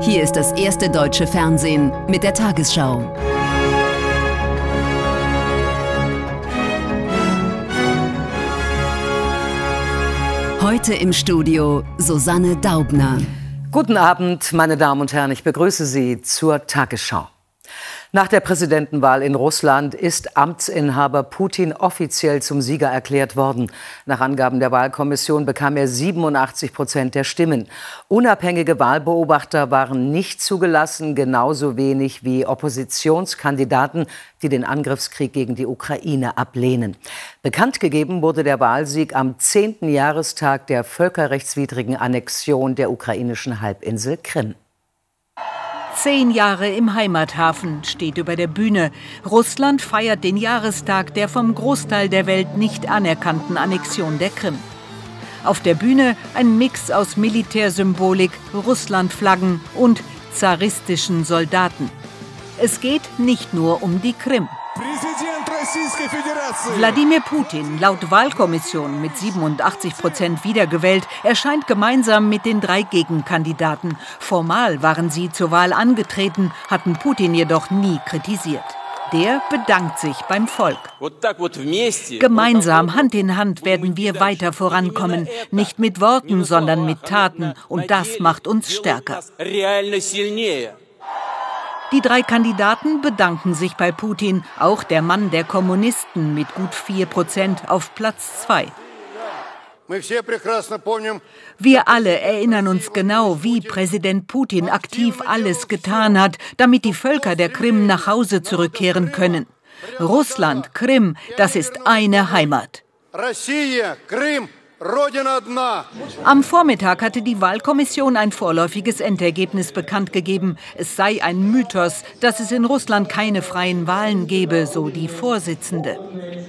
Hier ist das erste deutsche Fernsehen mit der Tagesschau. Heute im Studio Susanne Daubner. Guten Abend, meine Damen und Herren, ich begrüße Sie zur Tagesschau. Nach der Präsidentenwahl in Russland ist Amtsinhaber Putin offiziell zum Sieger erklärt worden. Nach Angaben der Wahlkommission bekam er 87% der Stimmen. Unabhängige Wahlbeobachter waren nicht zugelassen, genauso wenig wie Oppositionskandidaten, die den Angriffskrieg gegen die Ukraine ablehnen. Bekannt gegeben wurde der Wahlsieg am 10. Jahrestag der völkerrechtswidrigen Annexion der ukrainischen Halbinsel Krim. 10 Jahre im Heimathafen steht über der Bühne. Russland feiert den Jahrestag der vom Großteil der Welt nicht anerkannten Annexion der Krim. Auf der Bühne ein Mix aus Militärsymbolik, Russlandflaggen und zaristischen Soldaten. Es geht nicht nur um die Krim. Wladimir Putin, laut Wahlkommission mit 87% wiedergewählt, erscheint gemeinsam mit den 3 Gegenkandidaten. Formal waren sie zur Wahl angetreten, hatten Putin jedoch nie kritisiert. Der bedankt sich beim Volk. Gemeinsam, Hand in Hand, werden wir weiter vorankommen. Nicht mit Worten, sondern mit Taten. Und das macht uns stärker. Die 3 Kandidaten bedanken sich bei Putin, auch der Mann der Kommunisten mit gut 4% auf Platz 2. Wir alle erinnern uns genau, wie Präsident Putin aktiv alles getan hat, damit die Völker der Krim nach Hause zurückkehren können. Russland, Krim, das ist eine Heimat. Am Vormittag hatte die Wahlkommission ein vorläufiges Endergebnis bekannt gegeben. Es sei ein Mythos, dass es in Russland keine freien Wahlen gebe, so die Vorsitzende.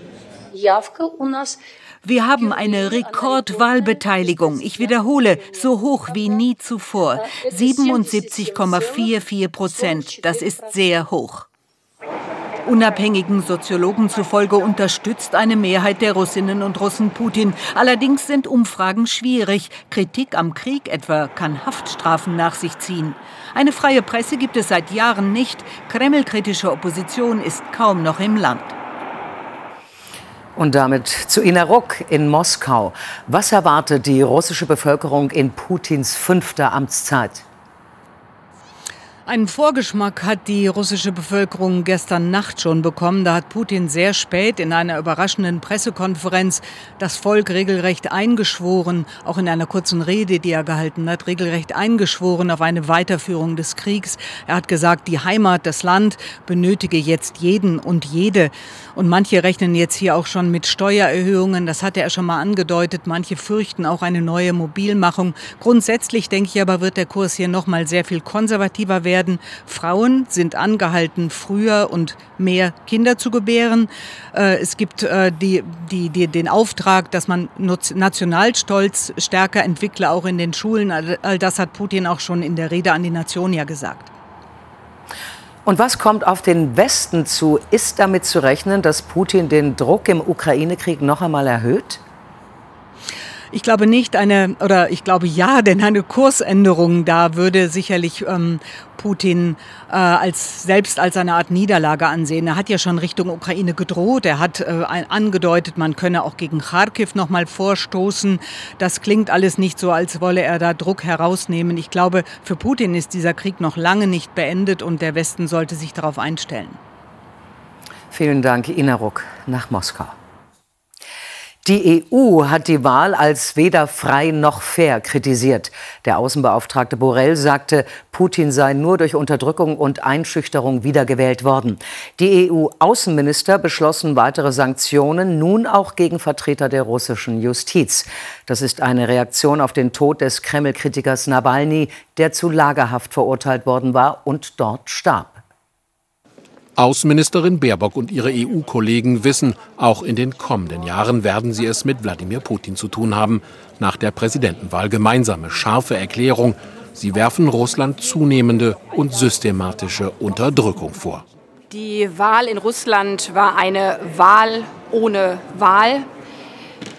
Wir haben eine Rekordwahlbeteiligung. Ich wiederhole, so hoch wie nie zuvor. 77,44%. Das ist sehr hoch. Unabhängigen Soziologen zufolge unterstützt eine Mehrheit der Russinnen und Russen Putin. Allerdings sind Umfragen schwierig. Kritik am Krieg etwa kann Haftstrafen nach sich ziehen. Eine freie Presse gibt es seit Jahren nicht. Kreml-kritische Opposition ist kaum noch im Land. Und damit zu Ina Ruck in Moskau. Was erwartet die russische Bevölkerung in Putins 5. Amtszeit? Einen Vorgeschmack hat die russische Bevölkerung gestern Nacht schon bekommen. Da hat Putin sehr spät in einer überraschenden Pressekonferenz das Volk regelrecht eingeschworen, auch in einer kurzen Rede, die er gehalten hat, regelrecht eingeschworen auf eine Weiterführung des Kriegs. Er hat gesagt, die Heimat, das Land benötige jetzt jeden und jede. Und manche rechnen jetzt hier auch schon mit Steuererhöhungen. Das hatte er schon mal angedeutet. Manche fürchten auch eine neue Mobilmachung. Grundsätzlich, denke ich aber, wird der Kurs hier noch mal sehr viel konservativer werden. Frauen sind angehalten, früher und mehr Kinder zu gebären. Es gibt den Auftrag, dass man Nationalstolz stärker entwickle, auch in den Schulen. All das hat Putin auch schon in der Rede an die Nation ja gesagt. Und was kommt auf den Westen zu? Ist damit zu rechnen, dass Putin den Druck im Ukraine-Krieg noch einmal erhöht? Ich glaube nicht ja, denn eine Kursänderung da würde sicherlich Putin selbst als eine Art Niederlage ansehen. Er hat ja schon Richtung Ukraine gedroht. Er hat angedeutet, man könne auch gegen Charkiw noch mal vorstoßen. Das klingt alles nicht so, als wolle er da Druck herausnehmen. Ich glaube, für Putin ist dieser Krieg noch lange nicht beendet und der Westen sollte sich darauf einstellen. Vielen Dank, Ina Ruck nach Moskau. Die EU hat die Wahl als weder frei noch fair kritisiert. Der Außenbeauftragte Borrell sagte, Putin sei nur durch Unterdrückung und Einschüchterung wiedergewählt worden. Die EU-Außenminister beschlossen weitere Sanktionen, nun auch gegen Vertreter der russischen Justiz. Das ist eine Reaktion auf den Tod des Kreml-Kritikers Nawalny, der zu Lagerhaft verurteilt worden war und dort starb. Außenministerin Baerbock und ihre EU-Kollegen wissen, auch in den kommenden Jahren werden sie es mit Wladimir Putin zu tun haben. Nach der Präsidentenwahl gemeinsame, scharfe Erklärung. Sie werfen Russland zunehmende und systematische Unterdrückung vor. Die Wahl in Russland war eine Wahl ohne Wahl.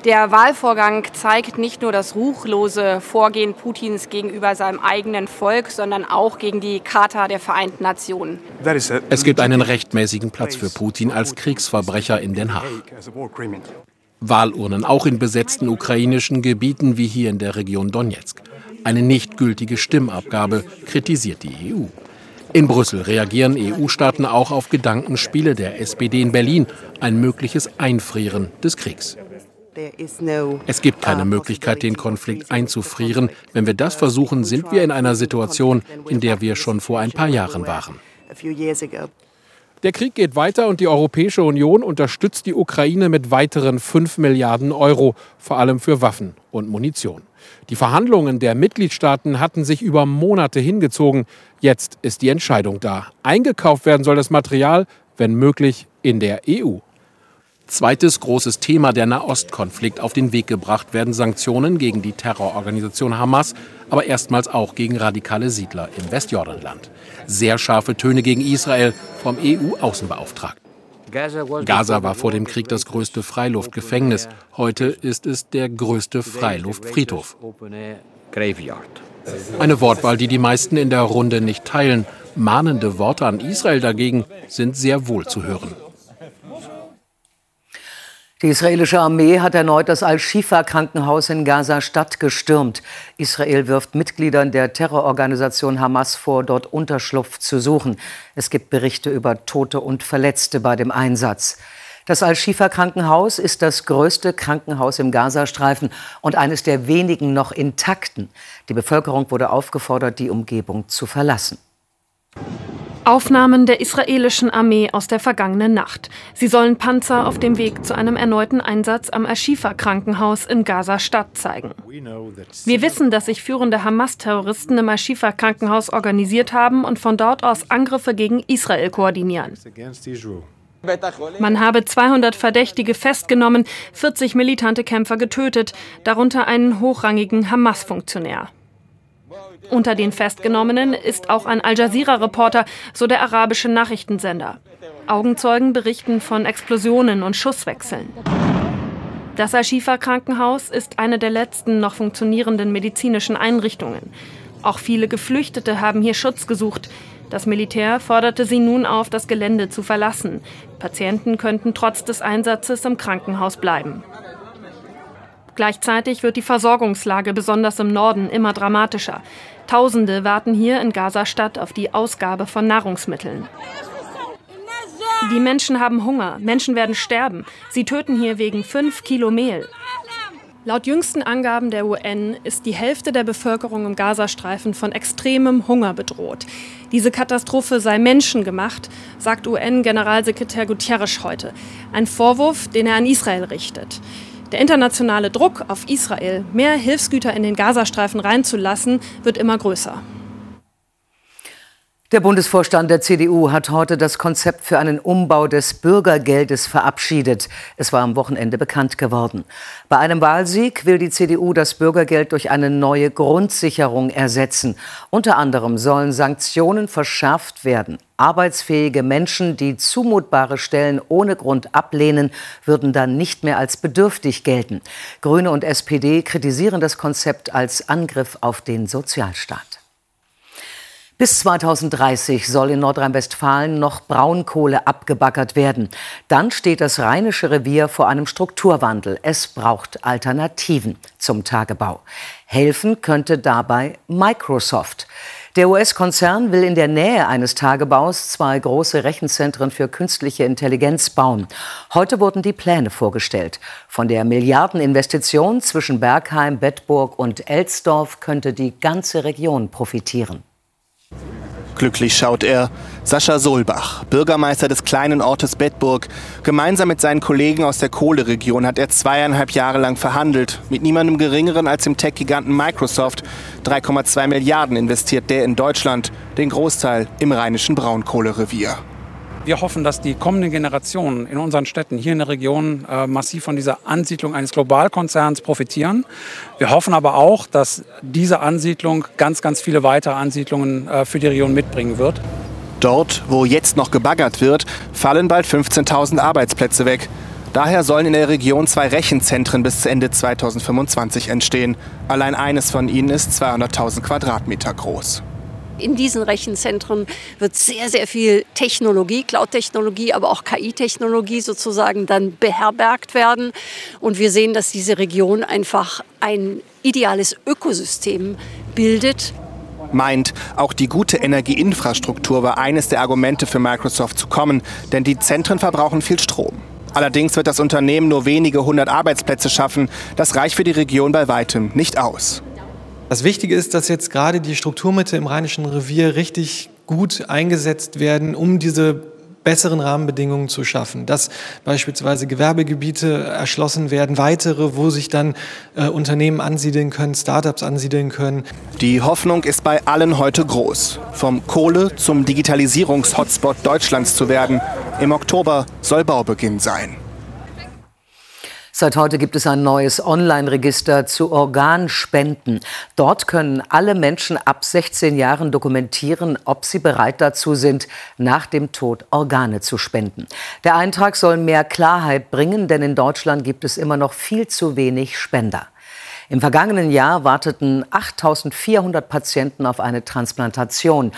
Der Wahlvorgang zeigt nicht nur das ruchlose Vorgehen Putins gegenüber seinem eigenen Volk, sondern auch gegen die Charta der Vereinten Nationen. Es gibt einen rechtmäßigen Platz für Putin als Kriegsverbrecher in Den Haag. Wahlurnen auch in besetzten ukrainischen Gebieten wie hier in der Region Donezk. Eine nicht gültige Stimmabgabe, kritisiert die EU. In Brüssel reagieren EU-Staaten auch auf Gedankenspiele der SPD in Berlin, ein mögliches Einfrieren des Kriegs. Es gibt keine Möglichkeit, den Konflikt einzufrieren. Wenn wir das versuchen, sind wir in einer Situation, in der wir schon vor ein paar Jahren waren. Der Krieg geht weiter und die Europäische Union unterstützt die Ukraine mit weiteren 5 Milliarden Euro, vor allem für Waffen und Munition. Die Verhandlungen der Mitgliedstaaten hatten sich über Monate hingezogen. Jetzt ist die Entscheidung da. Eingekauft werden soll das Material, wenn möglich, in der EU. Zweites großes Thema, der Nahostkonflikt. Auf den Weg gebracht werden Sanktionen gegen die Terrororganisation Hamas, aber erstmals auch gegen radikale Siedler im Westjordanland. Sehr scharfe Töne gegen Israel vom EU-Außenbeauftragten. Gaza war vor dem Krieg das größte Freiluftgefängnis. Heute ist es der größte Freiluftfriedhof. Eine Wortwahl, die die meisten in der Runde nicht teilen. Mahnende Worte an Israel dagegen sind sehr wohl zu hören. Die israelische Armee hat erneut das Al-Shifa-Krankenhaus in Gaza-Stadt gestürmt. Israel wirft Mitgliedern der Terrororganisation Hamas vor, dort Unterschlupf zu suchen. Es gibt Berichte über Tote und Verletzte bei dem Einsatz. Das Al-Shifa-Krankenhaus ist das größte Krankenhaus im Gazastreifen und eines der wenigen noch intakten. Die Bevölkerung wurde aufgefordert, die Umgebung zu verlassen. Aufnahmen der israelischen Armee aus der vergangenen Nacht. Sie sollen Panzer auf dem Weg zu einem erneuten Einsatz am Al-Shifa-Krankenhaus in Gaza-Stadt zeigen. Wir wissen, dass sich führende Hamas-Terroristen im Al-Shifa-Krankenhaus organisiert haben und von dort aus Angriffe gegen Israel koordinieren. Man habe 200 Verdächtige festgenommen, 40 militante Kämpfer getötet, darunter einen hochrangigen Hamas-Funktionär. Unter den Festgenommenen ist auch ein Al-Jazeera-Reporter, so der arabische Nachrichtensender. Augenzeugen berichten von Explosionen und Schusswechseln. Das Al-Shifa-Krankenhaus ist eine der letzten noch funktionierenden medizinischen Einrichtungen. Auch viele Geflüchtete haben hier Schutz gesucht. Das Militär forderte sie nun auf, das Gelände zu verlassen. Patienten könnten trotz des Einsatzes im Krankenhaus bleiben. Gleichzeitig wird die Versorgungslage besonders im Norden immer dramatischer. Tausende warten hier in Gaza-Stadt auf die Ausgabe von Nahrungsmitteln. Die Menschen haben Hunger, Menschen werden sterben. Sie töten hier wegen 5 Kilo Mehl. Laut jüngsten Angaben der UN ist die Hälfte der Bevölkerung im Gazastreifen von extremem Hunger bedroht. Diese Katastrophe sei menschengemacht, sagt UN-Generalsekretär Guterres heute. Ein Vorwurf, den er an Israel richtet. Der internationale Druck auf Israel, mehr Hilfsgüter in den Gazastreifen reinzulassen, wird immer größer. Der Bundesvorstand der CDU hat heute das Konzept für einen Umbau des Bürgergeldes verabschiedet. Es war am Wochenende bekannt geworden. Bei einem Wahlsieg will die CDU das Bürgergeld durch eine neue Grundsicherung ersetzen. Unter anderem sollen Sanktionen verschärft werden. Arbeitsfähige Menschen, die zumutbare Stellen ohne Grund ablehnen, würden dann nicht mehr als bedürftig gelten. Grüne und SPD kritisieren das Konzept als Angriff auf den Sozialstaat. Bis 2030 soll in Nordrhein-Westfalen noch Braunkohle abgebaggert werden. Dann steht das Rheinische Revier vor einem Strukturwandel. Es braucht Alternativen zum Tagebau. Helfen könnte dabei Microsoft. Der US-Konzern will in der Nähe eines Tagebaus 2 große Rechenzentren für künstliche Intelligenz bauen. Heute wurden die Pläne vorgestellt. Von der Milliardeninvestition zwischen Bergheim, Bedburg und Elsdorf könnte die ganze Region profitieren. Glücklich schaut er. Sascha Solbach, Bürgermeister des kleinen Ortes Bedburg. Gemeinsam mit seinen Kollegen aus der Kohleregion hat er 2,5 Jahre lang verhandelt. Mit niemandem Geringeren als dem Tech-Giganten Microsoft. 3,2 Milliarden investiert der in Deutschland, den Großteil im rheinischen Braunkohlerevier. Wir hoffen, dass die kommenden Generationen in unseren Städten hier in der Region massiv von dieser Ansiedlung eines Globalkonzerns profitieren. Wir hoffen aber auch, dass diese Ansiedlung ganz, ganz viele weitere Ansiedlungen für die Region mitbringen wird. Dort, wo jetzt noch gebaggert wird, fallen bald 15.000 Arbeitsplätze weg. Daher sollen in der Region 2 Rechenzentren bis Ende 2025 entstehen. Allein eines von ihnen ist 200.000 Quadratmeter groß. In diesen Rechenzentren wird sehr, sehr viel Technologie, Cloud-Technologie, aber auch KI-Technologie sozusagen dann beherbergt werden. Und wir sehen, dass diese Region einfach ein ideales Ökosystem bildet. Meint, auch die gute Energieinfrastruktur war eines der Argumente für Microsoft zu kommen, denn die Zentren verbrauchen viel Strom. Allerdings wird das Unternehmen nur wenige 100 Arbeitsplätze schaffen. Das reicht für die Region bei weitem nicht aus. Das Wichtige ist, dass jetzt gerade die Strukturmittel im Rheinischen Revier richtig gut eingesetzt werden, um diese besseren Rahmenbedingungen zu schaffen. Dass beispielsweise Gewerbegebiete erschlossen werden, weitere, wo sich dann Unternehmen ansiedeln können, Startups ansiedeln können. Die Hoffnung ist bei allen heute groß, vom Kohle- zum Digitalisierungs-Hotspot Deutschlands zu werden. Im Oktober soll Baubeginn sein. Seit heute gibt es ein neues Online-Register zu Organspenden. Dort können alle Menschen ab 16 Jahren dokumentieren, ob sie bereit dazu sind, nach dem Tod Organe zu spenden. Der Eintrag soll mehr Klarheit bringen, denn in Deutschland gibt es immer noch viel zu wenig Spender. Im vergangenen Jahr warteten 8.400 Patienten auf eine Transplantation.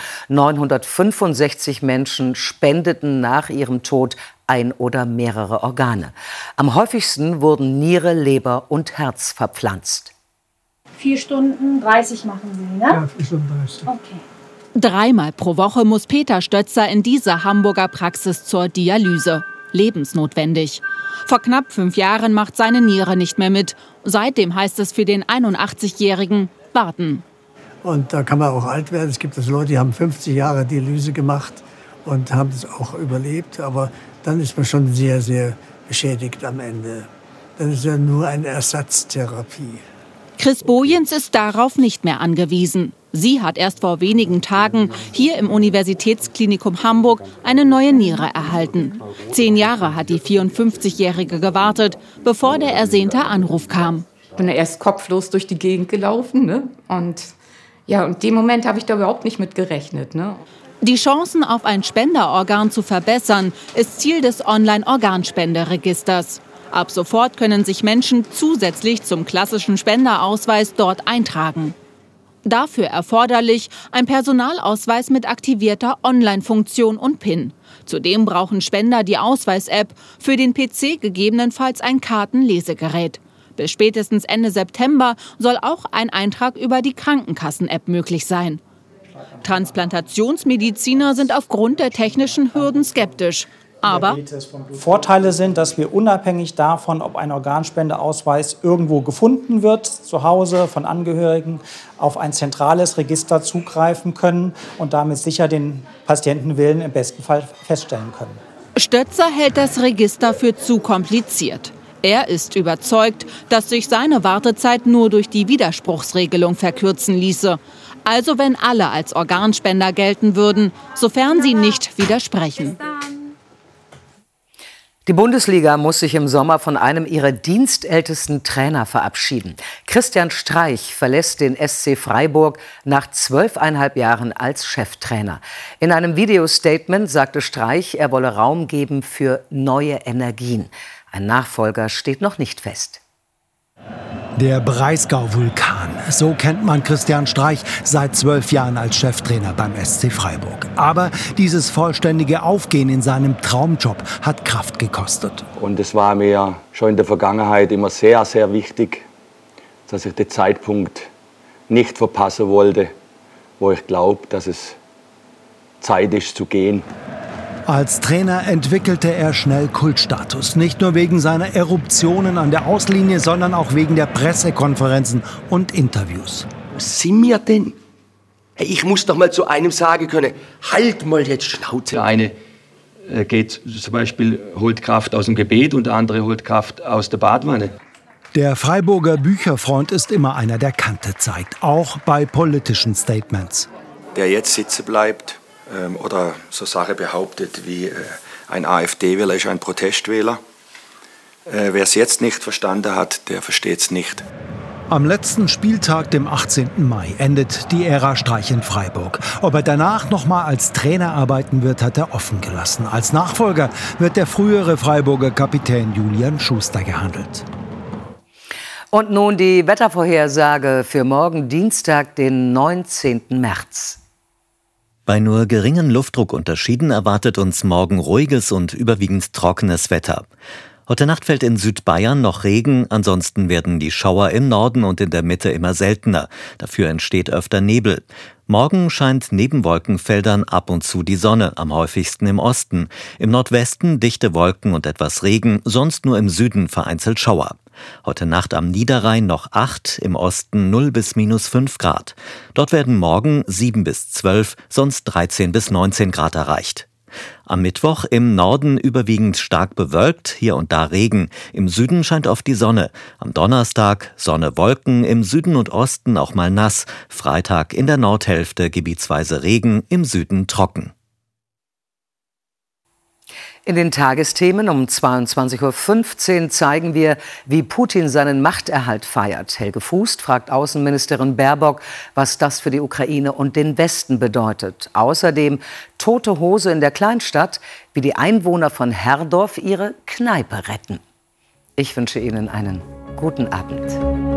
965 Menschen spendeten nach ihrem Tod ein oder mehrere Organe. Am häufigsten wurden Niere, Leber und Herz verpflanzt. 4 Stunden 30 machen Sie, ne? Ja, 4 Stunden 30. Okay. 3-mal pro Woche muss Peter Stötzer in diese Hamburger Praxis zur Dialyse. Lebensnotwendig. Vor knapp 5 Jahren macht seine Niere nicht mehr mit. Seitdem heißt es für den 81-Jährigen warten. Und da kann man auch alt werden. Es gibt Leute, die haben 50 Jahre Dialyse gemacht und haben es auch überlebt. Aber dann ist man schon sehr, sehr beschädigt am Ende. Dann ist ja nur eine Ersatztherapie. Chris Bojens ist darauf nicht mehr angewiesen. Sie hat erst vor wenigen Tagen hier im Universitätsklinikum Hamburg eine neue Niere erhalten. 10 Jahre hat die 54-Jährige gewartet, bevor der ersehnte Anruf kam. Ich bin erst kopflos durch die Gegend gelaufen, ne? Und in dem Moment habe ich da überhaupt nicht mit gerechnet, ne? Die Chancen auf ein Spenderorgan zu verbessern, ist Ziel des Online-Organspenderegisters. Ab sofort können sich Menschen zusätzlich zum klassischen Spenderausweis dort eintragen. Dafür erforderlich ein Personalausweis mit aktivierter Online-Funktion und PIN. Zudem brauchen Spender die Ausweis-App, für den PC gegebenenfalls ein Kartenlesegerät. Bis spätestens Ende September soll auch ein Eintrag über die Krankenkassen-App möglich sein. Transplantationsmediziner sind aufgrund der technischen Hürden skeptisch. Aber Vorteile sind, dass wir unabhängig davon, ob ein Organspendeausweis irgendwo gefunden wird, zu Hause von Angehörigen, auf ein zentrales Register zugreifen können und damit sicher den Patientenwillen im besten Fall feststellen können. Stötzer hält das Register für zu kompliziert. Er ist überzeugt, dass sich seine Wartezeit nur durch die Widerspruchsregelung verkürzen ließe. Also wenn alle als Organspender gelten würden, sofern sie nicht widersprechen. Die Bundesliga muss sich im Sommer von einem ihrer dienstältesten Trainer verabschieden. Christian Streich verlässt den SC Freiburg nach 12,5 Jahren als Cheftrainer. In einem Videostatement sagte Streich, er wolle Raum geben für neue Energien. Ein Nachfolger steht noch nicht fest. Der Breisgau-Vulkan, so kennt man Christian Streich seit 12 Jahren als Cheftrainer beim SC Freiburg. Aber dieses vollständige Aufgehen in seinem Traumjob hat Kraft gekostet. Und es war mir schon in der Vergangenheit immer sehr, sehr wichtig, dass ich den Zeitpunkt nicht verpassen wollte, wo ich glaube, dass es Zeit ist zu gehen. Als Trainer entwickelte er schnell Kultstatus. Nicht nur wegen seiner Eruptionen an der Auslinie, sondern auch wegen der Pressekonferenzen und Interviews. Was sind wir denn? Hey, ich muss doch mal zu einem sagen können, halt mal jetzt Schnauze. Der eine geht zum Beispiel, holt Kraft aus dem Gebet und der andere holt Kraft aus der Badwanne. Der Freiburger Bücherfreund ist immer einer, der Kante zeigt, auch bei politischen Statements. Der jetzt sitzen bleibt oder so Sachen behauptet wie ein AfD-Wähler ist ein Protestwähler. Wer es jetzt nicht verstanden hat, der versteht es nicht. Am letzten Spieltag, dem 18. Mai, endet die Ära Streich in Freiburg. Ob er danach noch mal als Trainer arbeiten wird, hat er offen gelassen. Als Nachfolger wird der frühere Freiburger Kapitän Julian Schuster gehandelt. Und nun die Wettervorhersage für morgen Dienstag, den 19. März. Bei nur geringen Luftdruckunterschieden erwartet uns morgen ruhiges und überwiegend trockenes Wetter. Heute Nacht fällt in Südbayern noch Regen, ansonsten werden die Schauer im Norden und in der Mitte immer seltener. Dafür entsteht öfter Nebel. Morgen scheint neben Wolkenfeldern ab und zu die Sonne, am häufigsten im Osten. Im Nordwesten dichte Wolken und etwas Regen, sonst nur im Süden vereinzelt Schauer. Heute Nacht am Niederrhein noch 8, im Osten 0 bis -5 Grad. Dort werden morgen 7 bis 12, sonst 13 bis 19 Grad erreicht. Am Mittwoch im Norden überwiegend stark bewölkt, hier und da Regen. Im Süden scheint oft die Sonne. Am Donnerstag Sonne, Wolken, im Süden und Osten auch mal nass. Freitag in der Nordhälfte gebietsweise Regen, im Süden trocken. In den Tagesthemen um 22.15 Uhr zeigen wir, wie Putin seinen Machterhalt feiert. Helge Fußt fragt Außenministerin Baerbock, was das für die Ukraine und den Westen bedeutet. Außerdem tote Hose in der Kleinstadt, wie die Einwohner von Herdorf ihre Kneipe retten. Ich wünsche Ihnen einen guten Abend.